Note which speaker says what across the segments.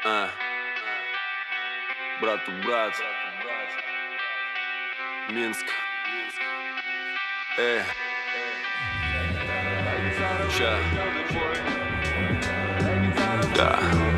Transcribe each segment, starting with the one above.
Speaker 1: Брату брат, Минск. Ща. Да.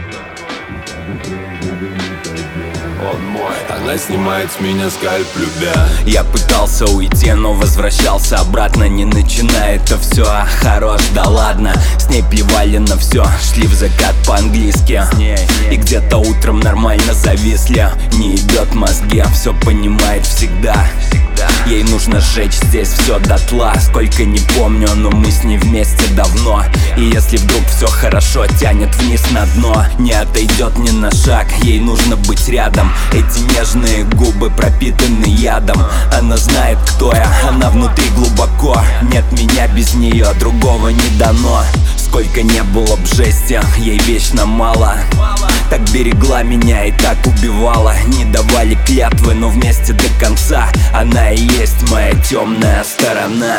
Speaker 1: Он мой.
Speaker 2: Она снимает с меня скальп, любя.
Speaker 3: Я пытался уйти, но возвращался обратно. Не начинай это все, хорош, да ладно. С ней плевали на все, шли в закат по-английски. И где-то утром нормально зависли. Не ебет мозги, все понимает всегда. Ей нужно сжечь здесь все дотла. Сколько не помню, но мы с ней вместе давно. И если вдруг все хорошо, тянет вниз на дно, не отойдет ни на шаг, ей нужно быть рядом. Эти нежные губы пропитаны ядом. Она знает, кто я, она внутри глубоко. Нет меня без нее, другого не дано. Сколько не было б жести, ей вечно мало. Так берегла меня и так убивала. Не давали клятвы, но вместе до конца. Она и есть моя темная сторона.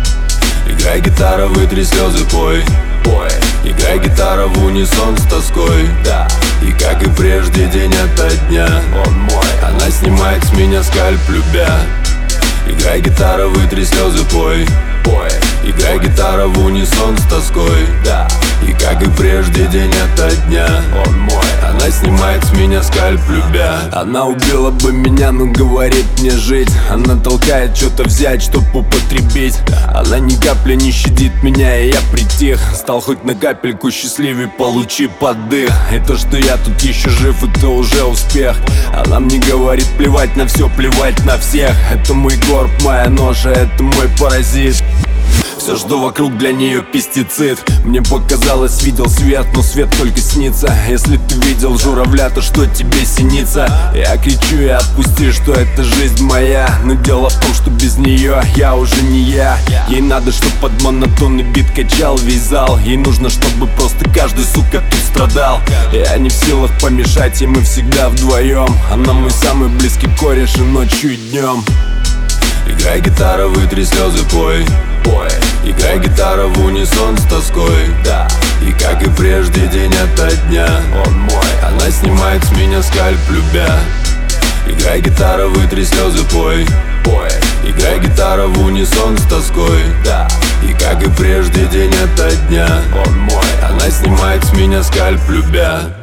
Speaker 2: Играй, гитара, вытри слезы, пой. Играй, гитара, в унисон с тоской. И как и прежде, день ото дня, он мой. Она снимает с меня скальп, любя. Играй, гитара, вытри слезы, пой. Играй, гитара, в унисон с тоской. И как и прежде, день ото дня, он мой. Она снимает с меня скальп, любя. Она убила бы меня, но говорит мне жить. Она толкает что-то взять, чтоб употребить. Она ни капли не щадит меня, и я притих. Стал хоть на капельку счастливее, получи поддых. И то, что я тут еще жив, это уже успех. Она мне говорит плевать на все, плевать на всех. Это мой горб, моя ноша, это мой паразит. Все, что вокруг для нее пестицид. Мне показалось, видел свет, но свет только снится. Если ты видел журавля, то что тебе синица? Я кричу и отпусти, что это жизнь моя. Но дело в том, что без нее я уже не я. Ей надо, чтоб под монотонный бит качал весь зал. Ей нужно, чтобы просто каждый, сука, тут страдал. Я не в силах помешать, и мы всегда вдвоем. Она мой самый близкий кореш и ночью, и днем. Играй, гитара, вытри слезы, пой. Играй, гитара, в унисон с тоской. И как и прежде, день ото дня, он мой. Она снимает с меня скальп, любя. Играй, гитара, вытри слезы, пой. Играй, гитара, в унисон с тоской. И как и прежде, день ото дня, он мой. Она снимает с меня скальп, любя.